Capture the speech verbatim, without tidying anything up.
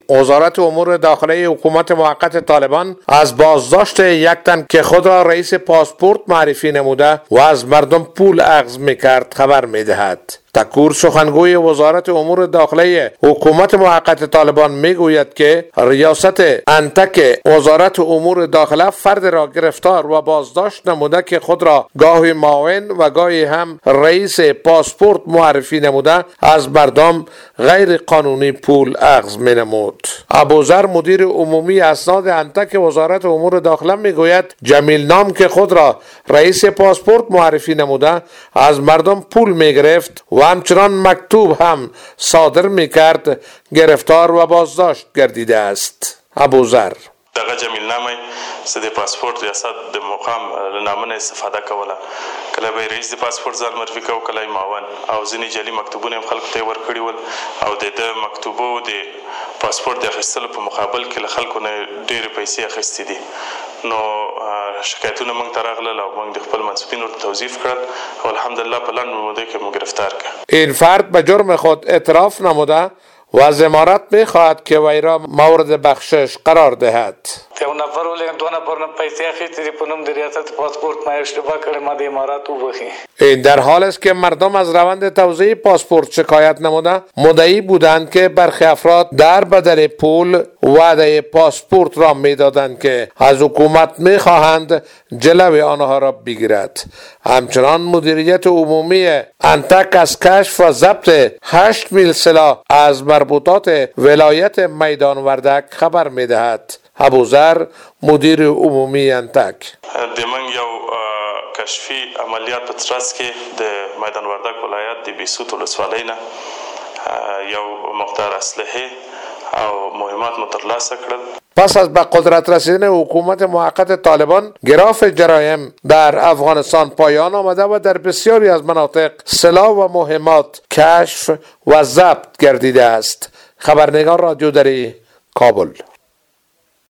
وزارت امور داخلی حکومت موقت طالبان از بازداشت یک تن که خود را رئیس پاسپورت معرفی نموده و از مردم پول اخذ میکرد خبر میدهد. تکور سخنگوی وزارت امور داخلی حکومت موقت طالبان میگوید که ریاست انتک وزارت امور داخله فرد را گرفتار و بازداشت نموده که خود را گاهی معاون و گاهی هم رئیس پاسپورت معرفی نموده از مردم غیر قانونی پول اخذ می نمود. ابوذر مدیر عمومی اسناد انتک وزارت امور داخله میگوید جمیل نام که خود را رئیس پاسپورت معرفی نموده از مردم پول می گرفت و همچنان مکتوب هم صادر میکرد گرفتار و بازداشت گردیده است. ابوذر دغه جمیل نامه چې د پاسپورت ریاست د مقام لنامه استفاده کوله، کله به رئیس د پاسپورت ځان معرفي کو، کله معاون او ځینې جعلي مکتوبونه هم خلکو ته ورکړي ول او د د مکتوبو د پاسپورت د اخیستلو په مقابل کې له خلکو نه ډېرې پیسې اخیستې دي. نو شکایتونه موږ ته راغلل او موږ د خپل مسؤلینو ورته توضیح کړل او الحمدلله په لنډ موده کې موږ گرفتار کړ. این فرد به جرم خود اعتراف نموده و از امارت میخواهد که وی را مورد بخشش قرار دهد. یو نفر ولې دوه نفر نه پیسې اخیستې دي په نوم د ریاست پاسپورت ما اشتباه کړې ما د امارات وبخي. این در حال است که مردم از روند توزیع پاسپورت شکایت نموده مدعی بودند که برخی افراد در بدل پول وعده پاسپورت را میدادند که از حکومت میخواهند جلوی آنها را بگیرد. همچنان مدیریت عمومی انتک از کشف و ضبط هشت میل سلاح از مربوطات ولایت میدان وردک خبر میدهد. ابوذر مدیر عمومی انتک د من یو کشفي عملیات په ترڅ کې د میدان وردک ولایت د بیسوت ولسوالۍ نه یو مقدار اسلحه او مهمات مترلاسه کړل. پس از به قدرت رسیدن حکومت موقت طالبان گراف جرایم در افغانستان پایان آمده و در بسیاری از مناطق سلاح و مهمات کشف و ضبط گردیده است. خبرنگار رادیو دری کابل.